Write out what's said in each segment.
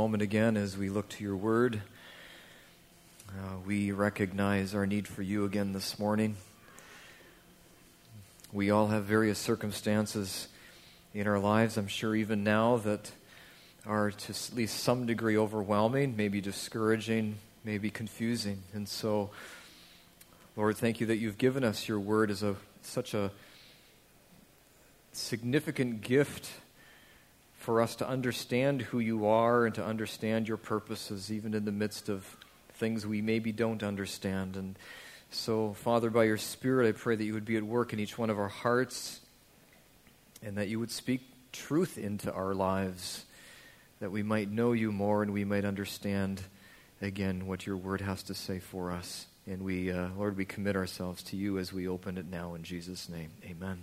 moment again as we look to your word. We recognize our need for you again this morning. We all have various circumstances in our lives, I'm sure even now, that are to at least some degree overwhelming, maybe discouraging, maybe confusing. And so, Lord, thank you that you've given us your word as such a significant gift for us to understand who you are and to understand your purposes, even in the midst of things we maybe don't understand. And so, Father, by your Spirit, I pray that you would be at work in each one of our hearts and that you would speak truth into our lives, that we might know you more and we might understand, again, what your word has to say for us. And we, Lord, we commit ourselves to you as we open it now in Jesus' name. Amen.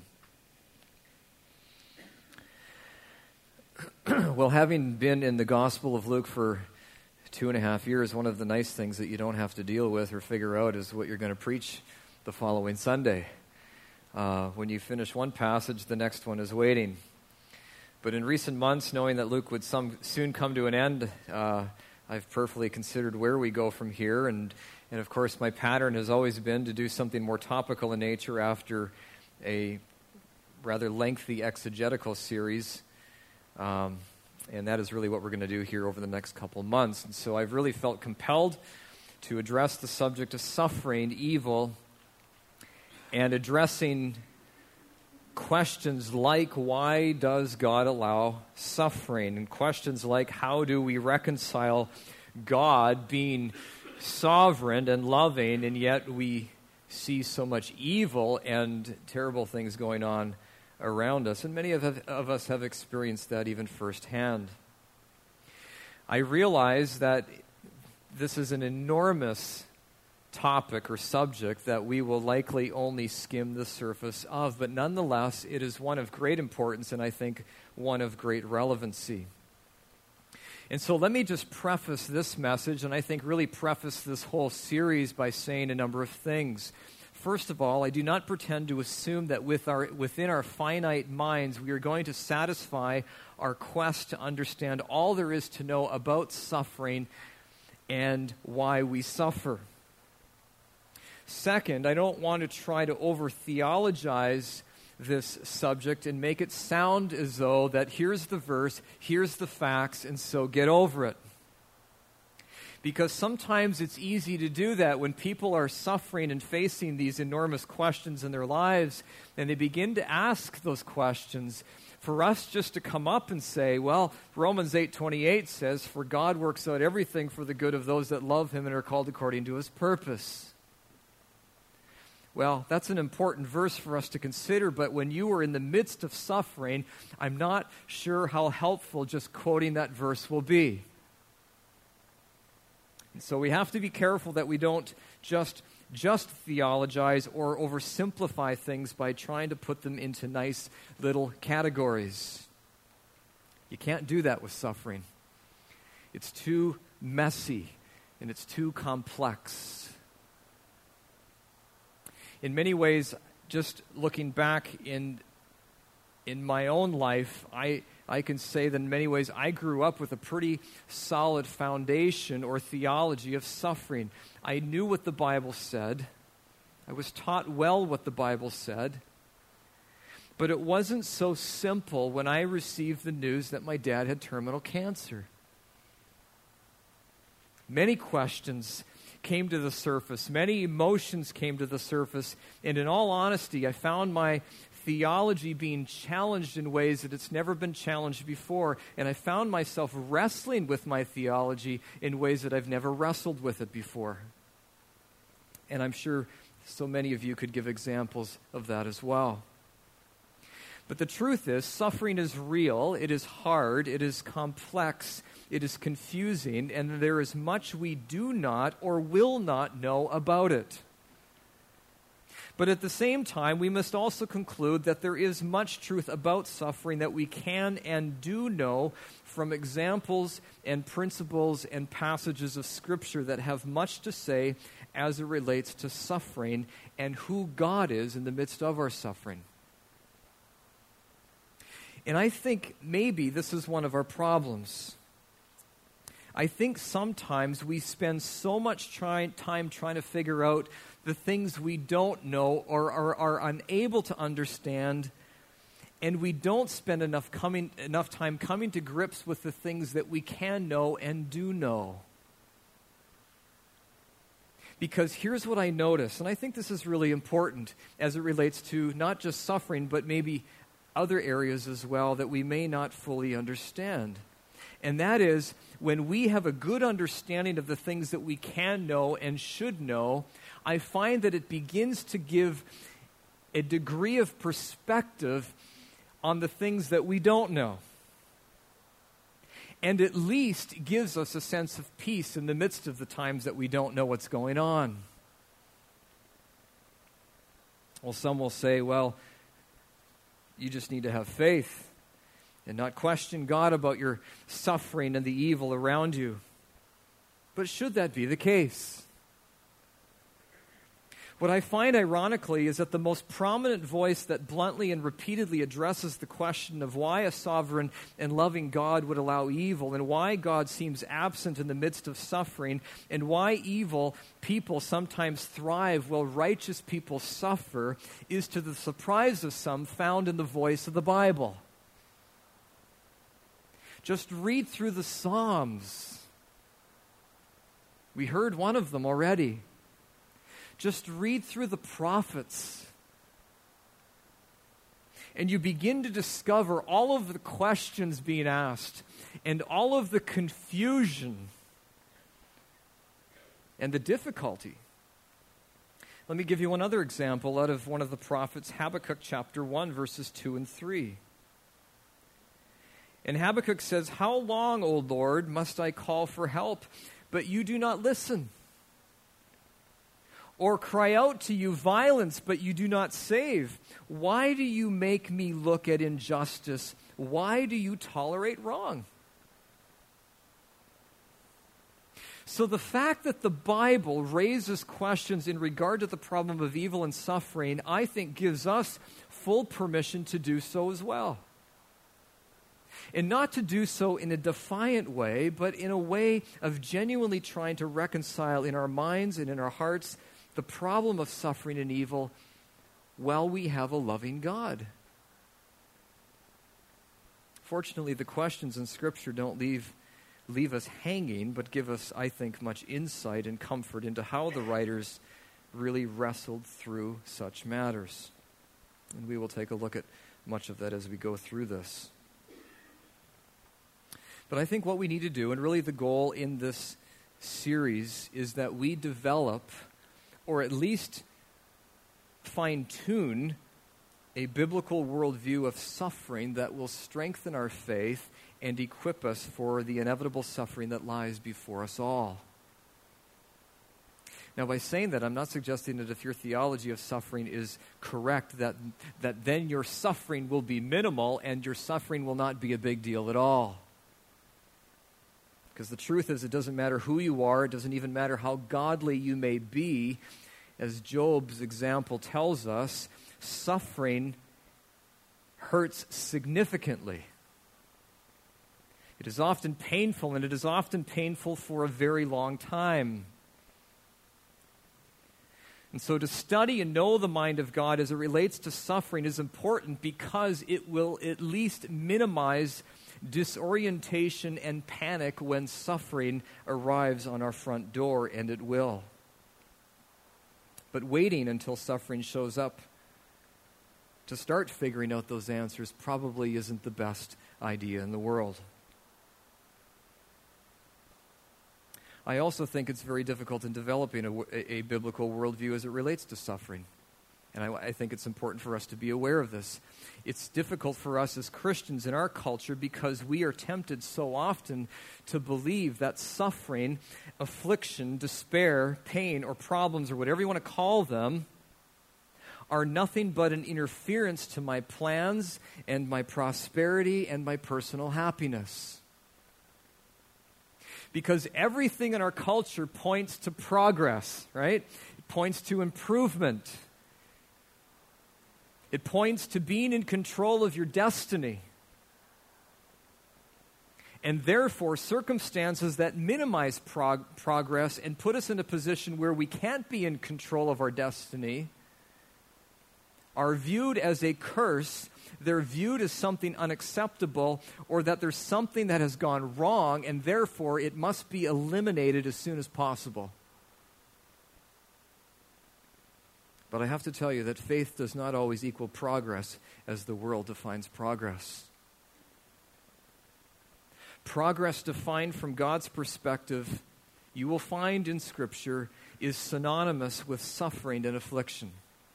Well, having been in the Gospel of Luke for 2.5 years, one of the nice things that you don't have to deal with or figure out is what you're going to preach the following Sunday. When you finish one passage, the next one is waiting. But in recent months, knowing that Luke would soon come to an end, I've prayerfully considered where we go from here. And of course, my pattern has always been to do something more topical in nature after a rather lengthy exegetical series. And that is really what we're going to do here over the next couple months. And so I've really felt compelled to address the subject of suffering, evil, and addressing questions like, why does God allow suffering? And questions like, how do we reconcile God being sovereign and loving, and yet we see so much evil and terrible things going on around us? And many of us have experienced that even firsthand. I realize that this is an enormous topic or subject that we will likely only skim the surface of, but nonetheless, it is one of great importance and I think one of great relevancy. And so let me just preface this message, and I think really preface this whole series by saying a number of things. First of all, I do not pretend to assume that within our finite minds we are going to satisfy our quest to understand all there is to know about suffering and why we suffer. Second, I don't want to try to over-theologize this subject and make it sound as though that here's the verse, here's the facts, and so get over it. Because sometimes it's easy to do that when people are suffering and facing these enormous questions in their lives, and they begin to ask those questions, for us just to come up and say, well, Romans 8:28 says, "For God works out everything for the good of those that love him and are called according to his purpose." Well, that's an important verse for us to consider, but when you are in the midst of suffering, I'm not sure how helpful just quoting that verse will be. And so we have to be careful that we don't just theologize or oversimplify things by trying to put them into nice little categories. You can't do that with suffering. It's too messy and it's too complex. In many ways, just looking back in my own life, I can say that in many ways I grew up with a pretty solid foundation or theology of suffering. I knew what the Bible said. I was taught well what the Bible said. But it wasn't so simple when I received the news that my dad had terminal cancer. Many questions came to the surface. Many emotions came to the surface. And in all honesty, I found my theology being challenged in ways that it's never been challenged before. And I found myself wrestling with my theology in ways that I've never wrestled with it before. And I'm sure so many of you could give examples of that as well. But the truth is, suffering is real, it is hard, it is complex, it is confusing, and there is much we do not or will not know about it. But at the same time, we must also conclude that there is much truth about suffering that we can and do know from examples and principles and passages of Scripture that have much to say as it relates to suffering and who God is in the midst of our suffering. And I think maybe this is one of our problems. I think sometimes we spend so much time trying to figure out the things we don't know or are unable to understand, and we don't spend enough time coming to grips with the things that we can know and do know. Because here's what I notice, and I think this is really important as it relates to not just suffering, but maybe other areas as well that we may not fully understand. And that is, when we have a good understanding of the things that we can know and should know, I find that it begins to give a degree of perspective on the things that we don't know. And at least gives us a sense of peace in the midst of the times that we don't know what's going on. Well, some will say, well, you just need to have faith and not question God about your suffering and the evil around you. But should that be the case? What I find ironically is that the most prominent voice that bluntly and repeatedly addresses the question of why a sovereign and loving God would allow evil, and why God seems absent in the midst of suffering, and why evil people sometimes thrive while righteous people suffer, is, to the surprise of some, found in the voice of the Bible. Just read through the Psalms. We heard one of them already. Just read through the prophets. And you begin to discover all of the questions being asked and all of the confusion and the difficulty. Let me give you another example out of one of the prophets, Habakkuk chapter 1, verses 2 and 3. And Habakkuk says, "How long, O Lord, must I call for help, but you do not listen? Or cry out to you violence, but you do not save? Why do you make me look at injustice? Why do you tolerate wrong?" So the fact that the Bible raises questions in regard to the problem of evil and suffering, I think gives us full permission to do so as well. And not to do so in a defiant way, but in a way of genuinely trying to reconcile in our minds and in our hearts the problem of suffering and evil while we have a loving God. Fortunately, the questions in Scripture don't leave us hanging, but give us, I think, much insight and comfort into how the writers really wrestled through such matters. And we will take a look at much of that as we go through this. But I think what we need to do, and really the goal in this series, is that we develop, or at least fine-tune, a biblical worldview of suffering that will strengthen our faith and equip us for the inevitable suffering that lies before us all. Now, by saying that, I'm not suggesting that if your theology of suffering is correct, that then your suffering will be minimal and your suffering will not be a big deal at all. Because the truth is, it doesn't matter who you are, it doesn't even matter how godly you may be. As Job's example tells us, suffering hurts significantly. It is often painful, and it is often painful for a very long time. And so to study and know the mind of God as it relates to suffering is important because it will at least minimize disorientation and panic when suffering arrives on our front door, and it will. But waiting until suffering shows up to start figuring out those answers probably isn't the best idea in the world. I also think it's very difficult in developing a biblical worldview as it relates to suffering. And I think it's important for us to be aware of this. It's difficult for us as Christians in our culture because we are tempted so often to believe that suffering, affliction, despair, pain, or problems, or whatever you want to call them, are nothing but an interference to my plans and my prosperity and my personal happiness. Because everything in our culture points to progress, right? It points to improvement. It points to being in control of your destiny. and therefore circumstances that minimize progress and put us in a position where we can't be in control of our destiny are viewed as a curse. They're viewed as something unacceptable, or that there's something that has gone wrong, and therefore it must be eliminated as soon as possible. But I have to tell you that faith does not always equal progress as the world defines progress. Progress defined from God's perspective, you will find in Scripture, is synonymous with suffering and affliction.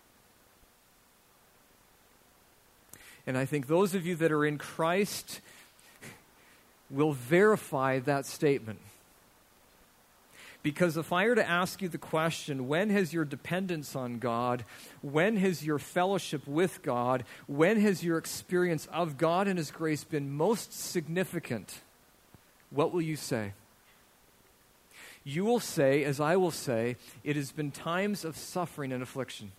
And I think those of you that are in Christ will verify that statement. Because if I were to ask you the question, when has your dependence on God, when has your fellowship with God, when has your experience of God and His grace been most significant, what will you say? You will say, as I will say, it has been times of suffering and affliction.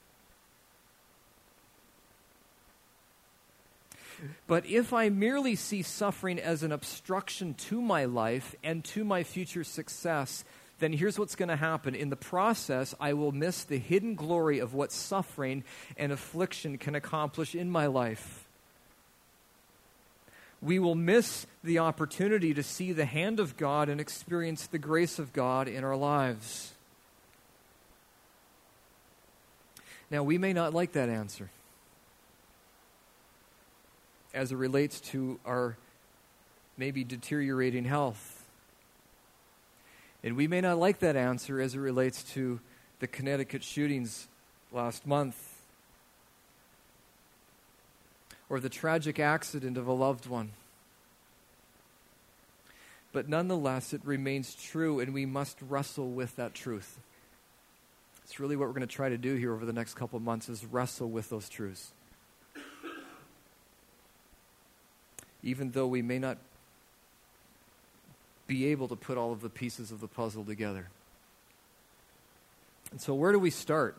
But if I merely see suffering as an obstruction to my life and to my future success, then here's what's going to happen. In the process, I will miss the hidden glory of what suffering and affliction can accomplish in my life. We will miss the opportunity to see the hand of God and experience the grace of God in our lives. Now, we may not like that answer as it relates to our maybe deteriorating health. And we may not like that answer as it relates to the Connecticut shootings last month, or the tragic accident of a loved one. But nonetheless, it remains true, and we must wrestle with that truth. It's really what we're going to try to do here over the next couple of months, is wrestle with those truths. Even though we may not be able to put all of the pieces of the puzzle together. And so where do we start?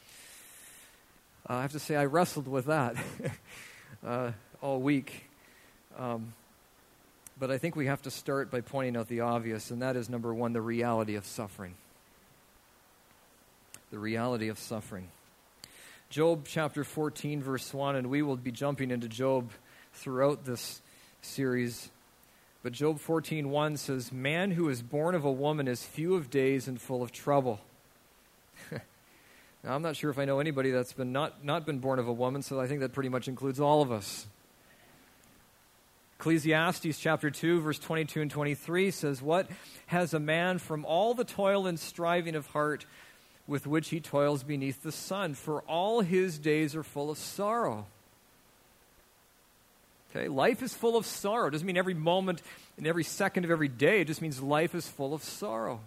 I have to say I wrestled with that all week. But I think we have to start by pointing out the obvious, and that is, number one, the reality of suffering. The reality of suffering. Job chapter 14, verse 1, and we will be jumping into Job throughout this series. But Job 14:1 says, "Man who is born of a woman is few of days and full of trouble." Now, I'm not sure if I know anybody that's been not been born of a woman, so I think that pretty much includes all of us. Ecclesiastes chapter 2, verse 22 and 23 says, "What has a man from all the toil and striving of heart with which he toils beneath the sun? For all his days are full of sorrow." Okay, life is full of sorrow. It doesn't mean every moment and every second of every day. It just means life is full of sorrow.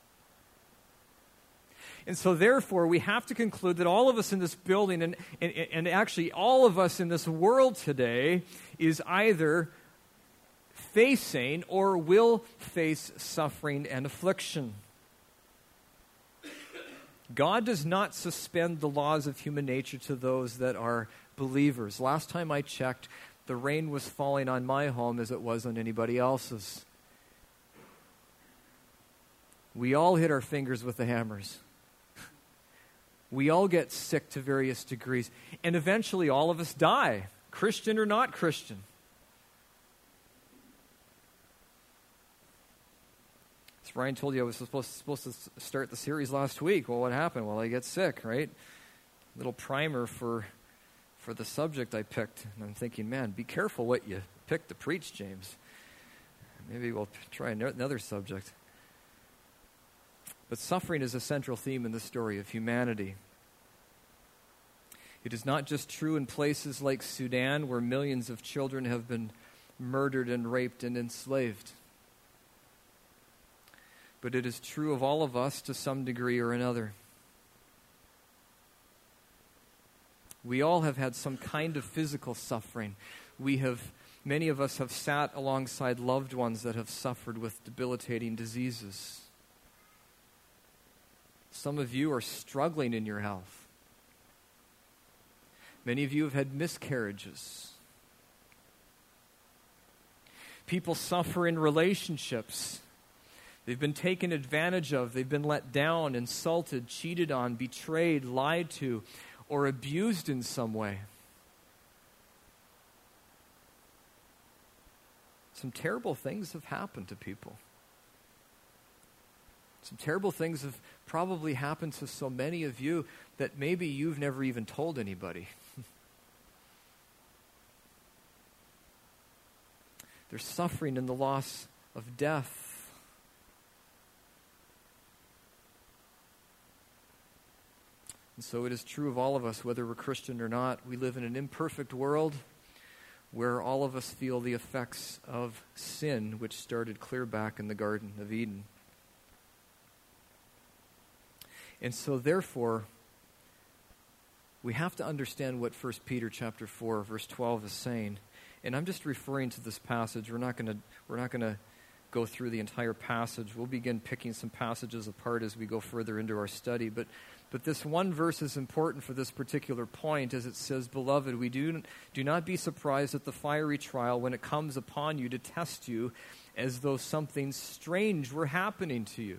And so therefore, we have to conclude that all of us in this building, and actually all of us in this world today, is either facing or will face suffering and affliction. God does not suspend the laws of human nature to those that are believers. Last time I checked, the rain was falling on my home as it was on anybody else's. We all hit our fingers with the hammers. We all get sick to various degrees. And eventually all of us die, Christian or not Christian. As Ryan told you, I was supposed to start the series last week. Well, what happened? Well, I get sick, right? Little primer for the subject I picked. And I'm thinking, man, be careful what you pick to preach, James. Maybe we'll try another subject. But suffering is a central theme in the story of humanity. It is not just true in places like Sudan, where millions of children have been murdered and raped and enslaved. But it is true of all of us to some degree or another. We all have had some kind of physical suffering. Many of us have sat alongside loved ones that have suffered with debilitating diseases. Some of you are struggling in your health. Many of you have had miscarriages. People suffer in relationships. They've been taken advantage of. They've been let down, insulted, cheated on, betrayed, lied to, or abused in some way. Some terrible things have happened to people. Some terrible things have probably happened to so many of you that maybe you've never even told anybody. There's suffering in the loss of death. And so it is true of all of us, whether we're Christian or not. We live in an imperfect world where all of us feel the effects of sin, which started clear back in the Garden of Eden. And so therefore, we have to understand what 1 Peter chapter 4, verse 12 is saying. And I'm just referring to this passage. We're not going to go through the entire passage. We'll begin picking some passages apart as we go further into our study. But this one verse is important for this particular point, as it says, "Beloved, we do not be surprised at the fiery trial when it comes upon you to test you, as though something strange were happening to you."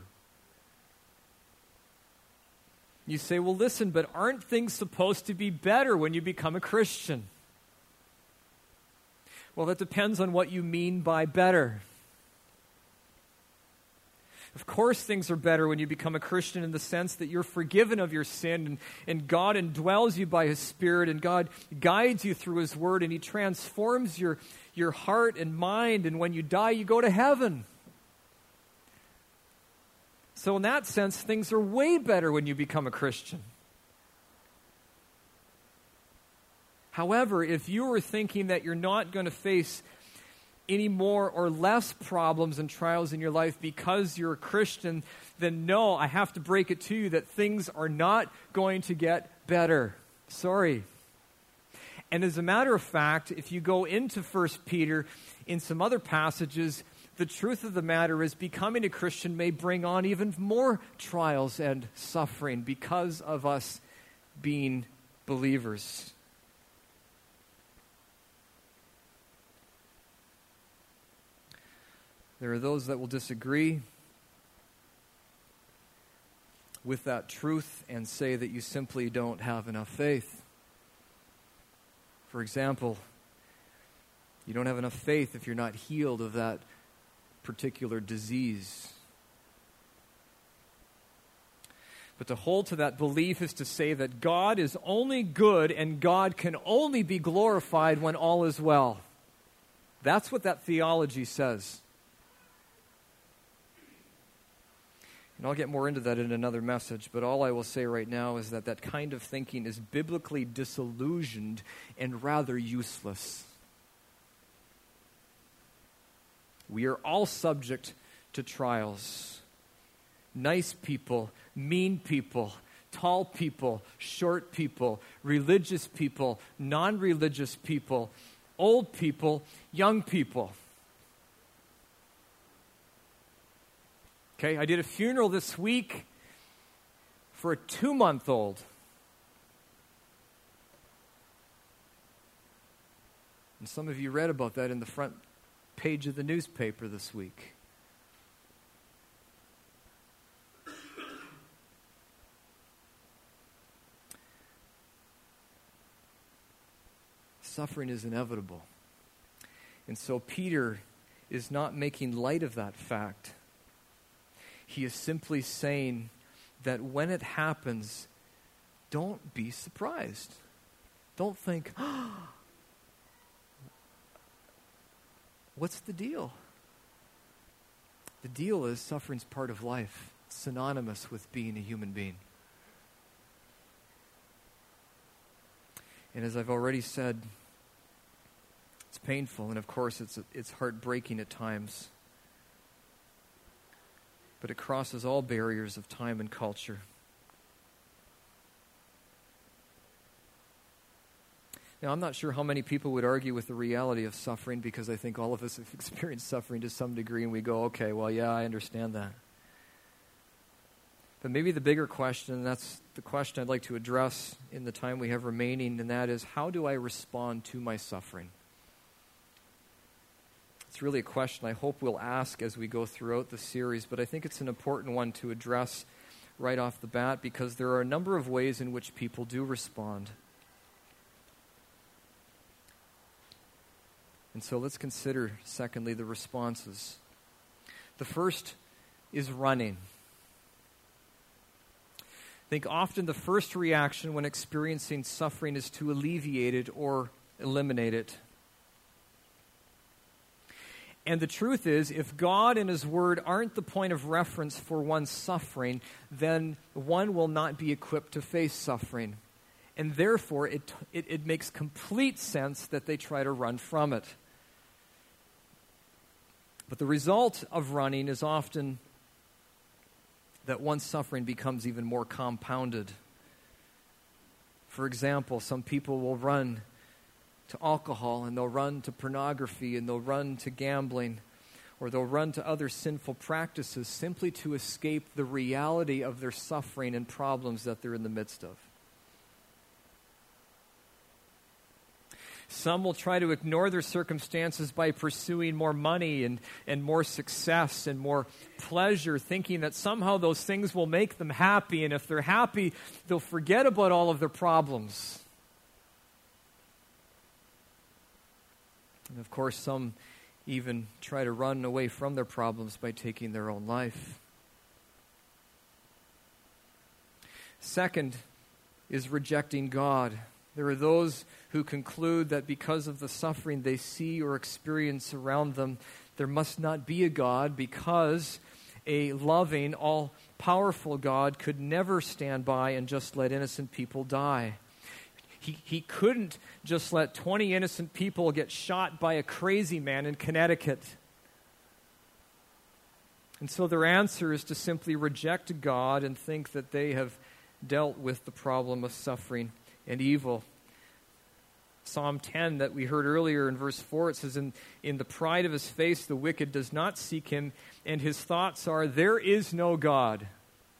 You say, well, listen, but aren't things supposed to be better when you become a Christian? Well, that depends on what you mean by better. Of course things are better when you become a Christian in the sense that you're forgiven of your sin and God indwells you by His Spirit and God guides you through His Word and He transforms your heart and mind, and when you die you go to heaven. So in that sense, things are way better when you become a Christian. However, if you are thinking that you're not going to face any more or less problems and trials in your life because you're a Christian, then no, I have to break it to you that things are not going to get better. Sorry. And as a matter of fact, if you go into 1 Peter, in some other passages, the truth of the matter is becoming a Christian may bring on even more trials and suffering because of us being believers. There are those that will disagree with that truth and say that you simply don't have enough faith. For example, you don't have enough faith if you're not healed of that particular disease. But to hold to that belief is to say that God is only good and God can only be glorified when all is well. That's what that theology says. And I'll get more into that in another message, but all I will say right now is that that kind of thinking is biblically disillusioned and rather useless. We are all subject to trials. Nice people, mean people, tall people, short people, religious people, non-religious people, old people, young people. Okay, I did a funeral this week for a 2-month-old. And some of you read about that in the front page of the newspaper this week. Suffering is inevitable. And so Peter is not making light of that fact. He is simply saying that when it happens, don't be surprised. Don't think, what's the deal? The deal is suffering's part of life. It's synonymous with being a human being. And as I've already said, it's painful, and of course it's heartbreaking at times. But it crosses all barriers of time and culture. Now, I'm not sure how many people would argue with the reality of suffering, because I think all of us have experienced suffering to some degree, and we go, okay, well, yeah, I understand that. But maybe the bigger question, and that's the question I'd like to address in the time we have remaining, and that is, how do I respond to my suffering? It's really a question I hope we'll ask as we go throughout the series, but I think it's an important one to address right off the bat because there are a number of ways in which people do respond. And so let's consider, secondly, the responses. The first is running. I think often the first reaction when experiencing suffering is to alleviate it or eliminate it. And the truth is, if God and His Word aren't the point of reference for one's suffering, then one will not be equipped to face suffering. And therefore, it makes complete sense that they try to run from it. But the result of running is often that one's suffering becomes even more compounded. For example, some people will run to alcohol, and they'll run to pornography, and they'll run to gambling, or they'll run to other sinful practices simply to escape the reality of their suffering and problems that they're in the midst of. Some will try to ignore their circumstances by pursuing more money and more success and more pleasure, thinking that somehow those things will make them happy, and if they're happy, they'll forget about all of their problems. And of course, some even try to run away from their problems by taking their own life. Second is rejecting God. There are those who conclude that because of the suffering they see or experience around them, there must not be a God because a loving, all-powerful God could never stand by and just let innocent people die. He couldn't just let 20 innocent people get shot by a crazy man in Connecticut. And so their answer is to simply reject God and think that they have dealt with the problem of suffering and evil. Psalm 10 that we heard earlier in verse 4, it says, in the pride of his face the wicked does not seek him, and his thoughts are, there is no God.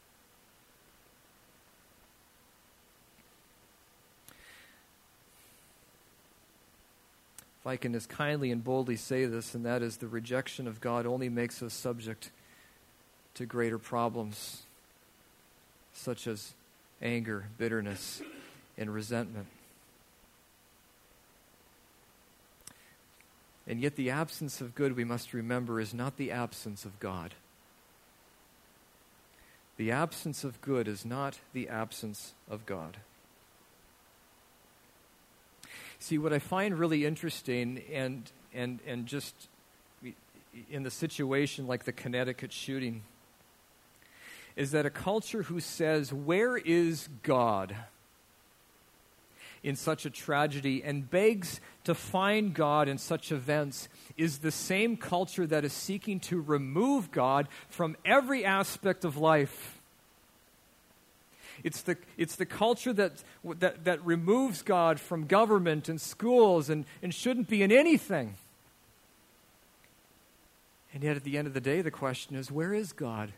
If I can as kindly and boldly say this, and that is the rejection of God only makes us subject to greater problems, such as anger, bitterness, and resentment. And yet the absence of good, we must remember, is not the absence of God. The absence of good is not the absence of God. See, what I find really interesting and just in the situation like the Connecticut shooting is that a culture who says, where is God in such a tragedy and begs to find God in such events is the same culture that is seeking to remove God from every aspect of life. It's the culture that removes God from government and schools and shouldn't be in anything. And yet at the end of the day, the question is, where is God?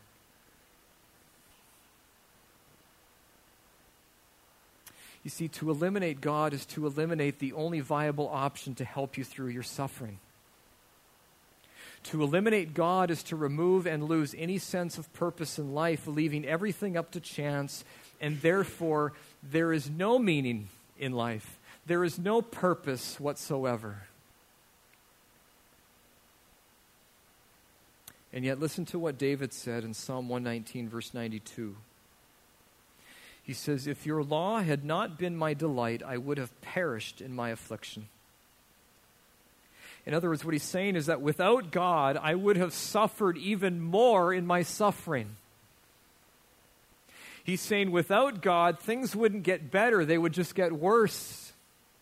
You see, to eliminate God is to eliminate the only viable option to help you through your suffering. To eliminate God is to remove and lose any sense of purpose in life, leaving everything up to chance, and therefore there is no meaning in life. There is no purpose whatsoever. And yet listen to what David said in Psalm 119, verse 92. He says, if your law had not been my delight, I would have perished in my affliction. In other words, what he's saying is that without God, I would have suffered even more in my suffering. He's saying without God, things wouldn't get better, they would just get worse.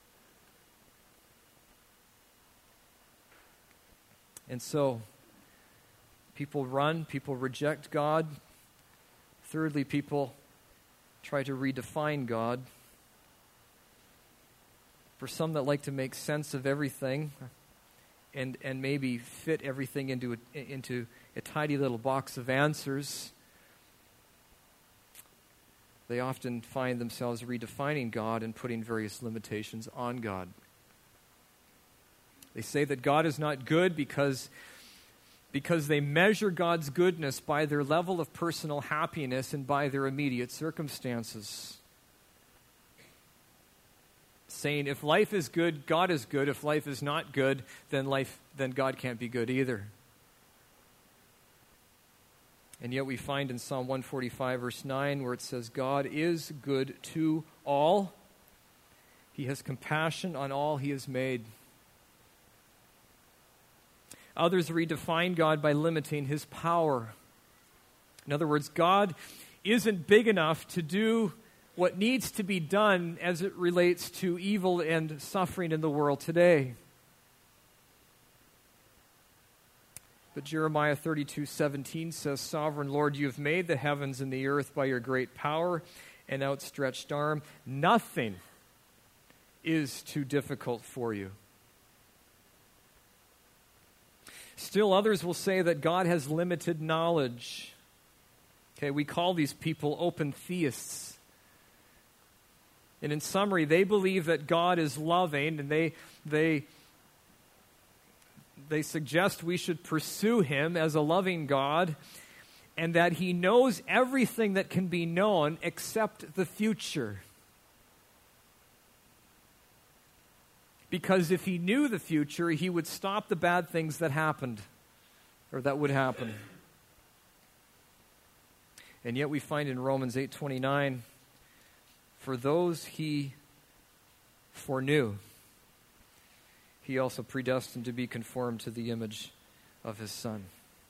And so, people run, people reject God. Thirdly, people try to redefine God. For some that like to make sense of everything and maybe fit everything into a tidy little box of answers, they often find themselves redefining God and putting various limitations on God. They say that God is not good because they measure God's goodness by their level of personal happiness and by their immediate circumstances. Saying if life is good, God is good. If life is not good, then God can't be good either. And yet we find in Psalm 145, verse 9, where it says, God is good to all. He has compassion on all he has made. Others redefine God by limiting his power. In other words, God isn't big enough to do what needs to be done as it relates to evil and suffering in the world today. But Jeremiah 32:17 says, Sovereign Lord, you have made the heavens and the earth by your great power and outstretched arm. Nothing is too difficult for you. Still, others will say that God has limited knowledge. Okay, we call these people open theists. And in summary, they believe that God is loving, and they suggest we should pursue him as a loving God, and that he knows everything that can be known except the future. Because if he knew the future, he would stop the bad things that happened, or that would happen. And yet we find in Romans 8:29, for those he foreknew, he also predestined to be conformed to the image of his Son.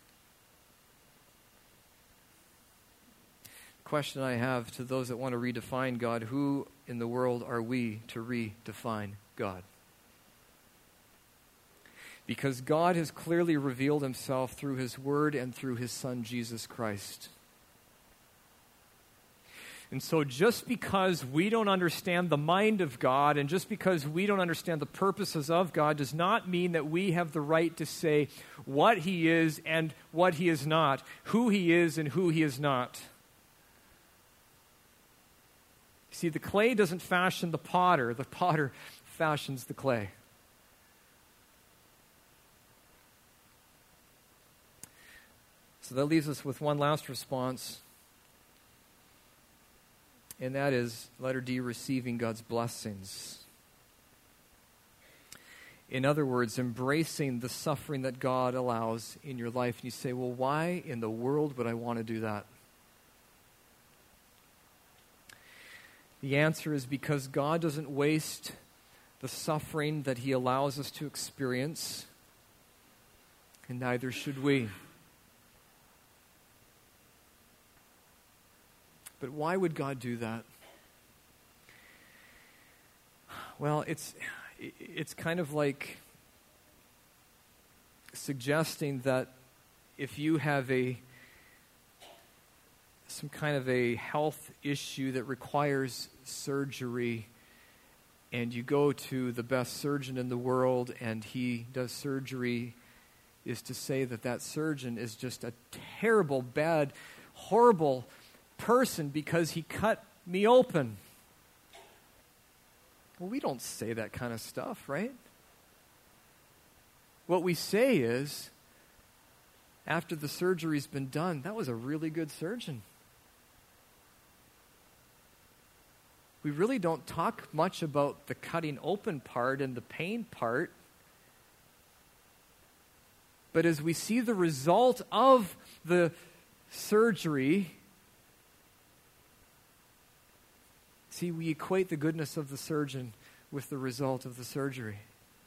The question I have to those that want to redefine God, who in the world are we to redefine God? Because God has clearly revealed himself through his word and through his Son, Jesus Christ. And so just because we don't understand the mind of God and just because we don't understand the purposes of God does not mean that we have the right to say what he is and what he is not, who he is and who he is not. See, the clay doesn't fashion the potter fashions the clay. So that leaves us with one last response. And that is, letter D, receiving God's blessings. In other words, embracing the suffering that God allows in your life. And you say, well, why in the world would I want to do that? The answer is because God doesn't waste the suffering that he allows us to experience, and neither should we. But why would God do that? Well, it's kind of like suggesting that if you have some kind of a health issue that requires surgery, and you go to the best surgeon in the world and he does surgery, is to say that surgeon is just a terrible, bad, horrible person because he cut me open. Well, we don't say that kind of stuff, right? What we say is, after the surgery's been done, that was a really good surgeon. We really don't talk much about the cutting open part and the pain part. But as we see the result of the surgery, see, we equate the goodness of the surgeon with the result of the surgery.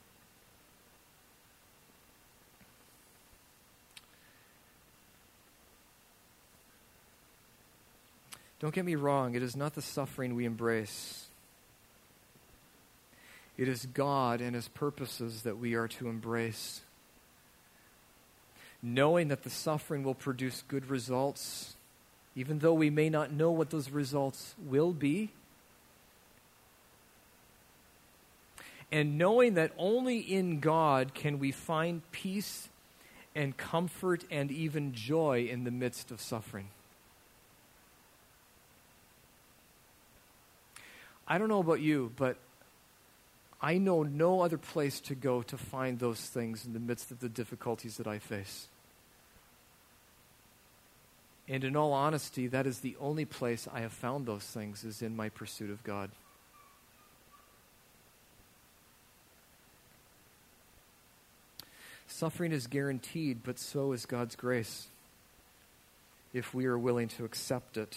Don't get me wrong, it is not the suffering we embrace. It is God and his purposes that we are to embrace. Knowing that the suffering will produce good results, even though we may not know what those results will be. And knowing that only in God can we find peace and comfort and even joy in the midst of suffering. I don't know about you, but I know no other place to go to find those things in the midst of the difficulties that I face. And in all honesty, that is the only place I have found those things, is in my pursuit of God. Suffering is guaranteed, but so is God's grace, if we are willing to accept it.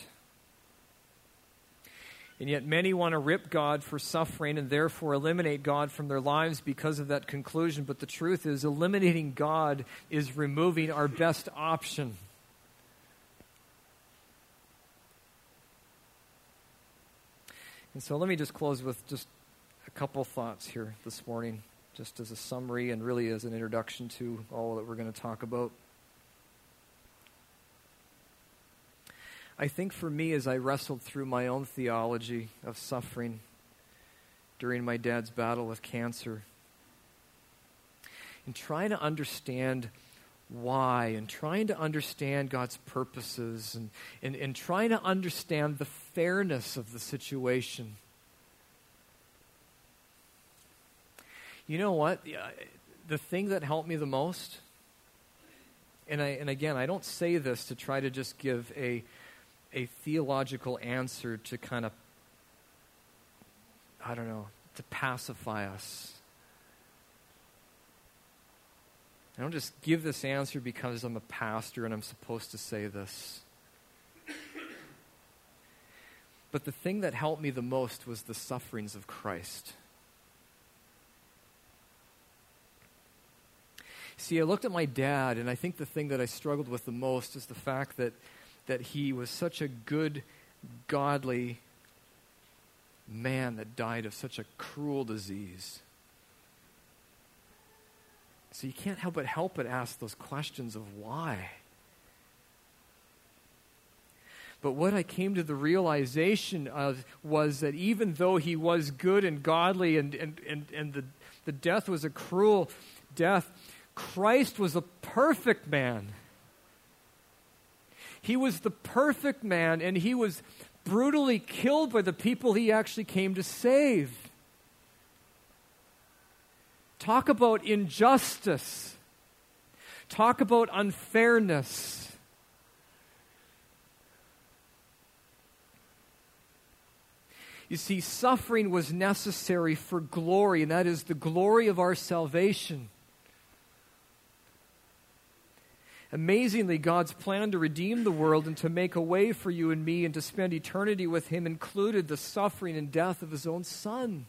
And yet many want to rip God for suffering and therefore eliminate God from their lives because of that conclusion. But the truth is, eliminating God is removing our best option. And so let me just close with just a couple thoughts here this morning, just as a summary and really as an introduction to all that we're going to talk about. I think for me, as I wrestled through my own theology of suffering during my dad's battle with cancer, and trying to understand why, and trying to understand God's purposes, and trying to understand the fairness of the situation. You know what? The thing that helped me the most, and again, I don't say this to try to just give a theological answer to kind of, to pacify us. I don't just give this answer because I'm a pastor and I'm supposed to say this. But the thing that helped me the most was the sufferings of Christ. See, I looked at my dad, and I think the thing that I struggled with the most is the fact that he was such a good, godly man that died of such a cruel disease. So you can't help but ask those questions of why. But what I came to the realization of was that even though he was good and godly and the death was a cruel death, Christ was a perfect man. He was the perfect man, and he was brutally killed by the people he actually came to save. Talk about injustice. Talk about unfairness. You see, suffering was necessary for glory, and that is the glory of our salvation. Amazingly, God's plan to redeem the world and to make a way for you and me and to spend eternity with Him included the suffering and death of His own Son.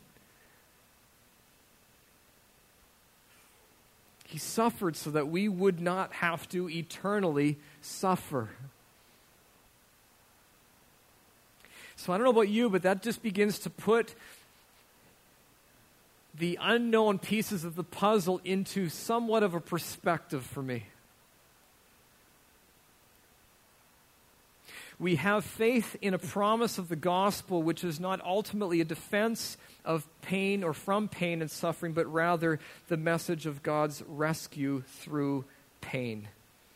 He suffered so that we would not have to eternally suffer. So I don't know about you, but that just begins to put the unknown pieces of the puzzle into somewhat of a perspective for me. We have faith in a promise of the gospel, which is not ultimately a defense of pain or from pain and suffering, but rather the message of God's rescue through pain.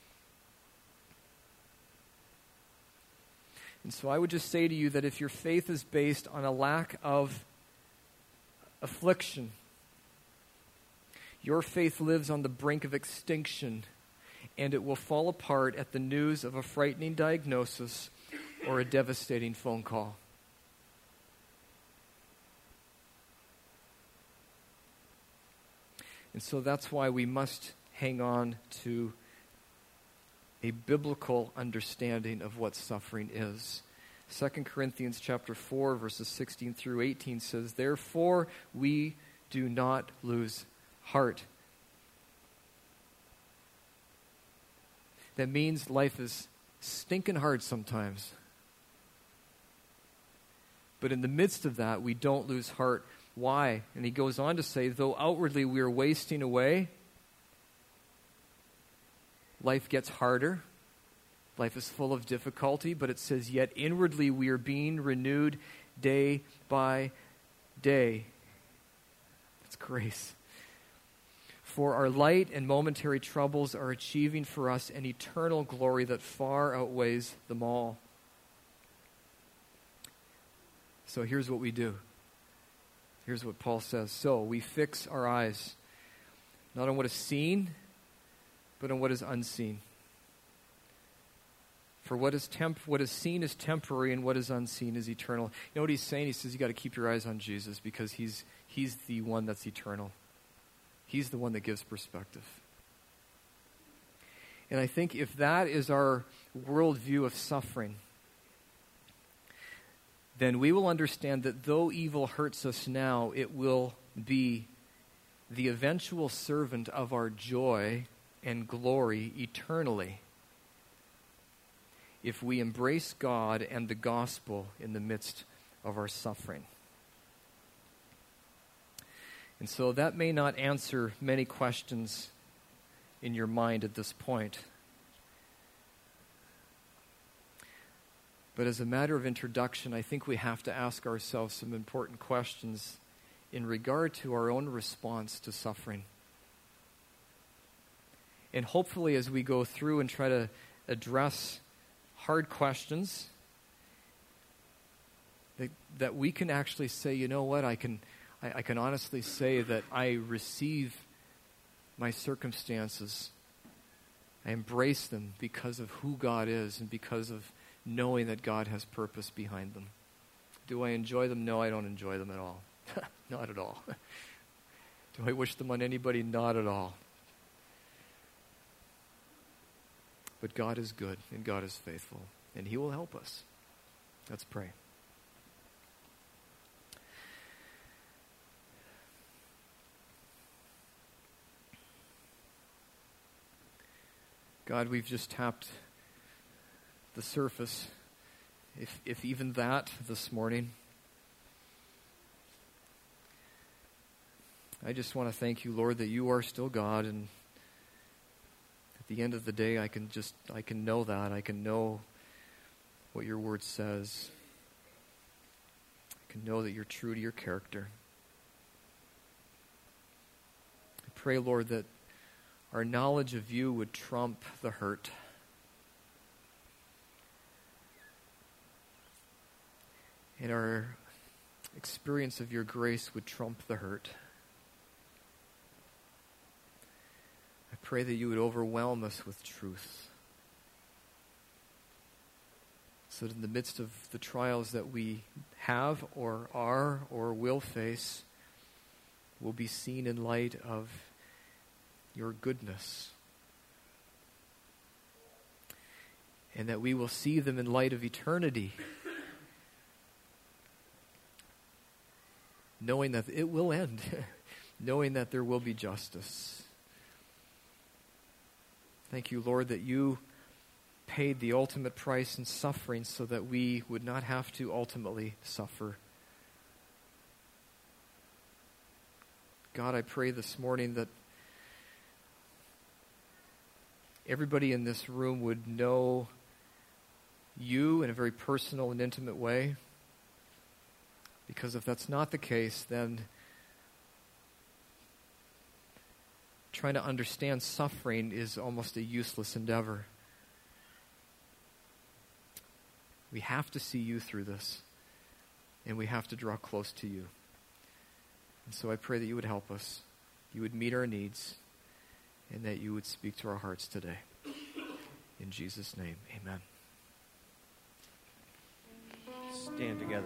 And so I would just say to you that if your faith is based on a lack of affliction, your faith lives on the brink of extinction, and it will fall apart at the news of a frightening diagnosis or a devastating phone call. And so that's why we must hang on to a biblical understanding of what suffering is. 2 Corinthians chapter 4, verses 16 through 18 says, "Therefore we do not lose heart." That means life is stinking hard sometimes. But in the midst of that, we don't lose heart. Why? And he goes on to say, though outwardly we are wasting away, life gets harder. Life is full of difficulty, but it says, yet inwardly we are being renewed day by day. That's grace. For our light and momentary troubles are achieving for us an eternal glory that far outweighs them all. So here's what we do. Here's what Paul says. So we fix our eyes not on what is seen, but on what is unseen. For what is seen is temporary, and what is unseen is eternal. You know what he's saying? He says you got to keep your eyes on Jesus because he's the one that's eternal. He's the one that gives perspective. And I think if that is our worldview of suffering, then we will understand that though evil hurts us now, it will be the eventual servant of our joy and glory eternally if we embrace God and the gospel in the midst of our suffering. And so that may not answer many questions in your mind at this point. But as a matter of introduction, I think we have to ask ourselves some important questions in regard to our own response to suffering. And hopefully as we go through and try to address hard questions, that we can actually say, you know what, I can honestly say that I receive my circumstances. I embrace them because of who God is and because of knowing that God has purpose behind them. Do I enjoy them? No, I don't enjoy them at all. Not at all. Do I wish them on anybody? Not at all. But God is good and God is faithful, and He will help us. Let's pray. God, we've just tapped the surface, if even that this morning. I just want to thank you, Lord, that you are still God, and at the end of the day, I can know that. I can know what your word says. I can know that you're true to your character. I pray, Lord, that our knowledge of you would trump the hurt. And our experience of your grace would trump the hurt. I pray that you would overwhelm us with truth, so that in the midst of the trials that we have or are or will face, we'll be seen in light of your goodness. And that we will see them in light of eternity, knowing that it will end, knowing that there will be justice. Thank you, Lord, that you paid the ultimate price in suffering so that we would not have to ultimately suffer. God, I pray this morning that everybody in this room would know you in a very personal and intimate way. Because if that's not the case, then trying to understand suffering is almost a useless endeavor. We have to see you through this, and we have to draw close to you. And so I pray that you would help us, you would meet our needs, and that you would speak to our hearts today. In Jesus' name, amen. Stand together.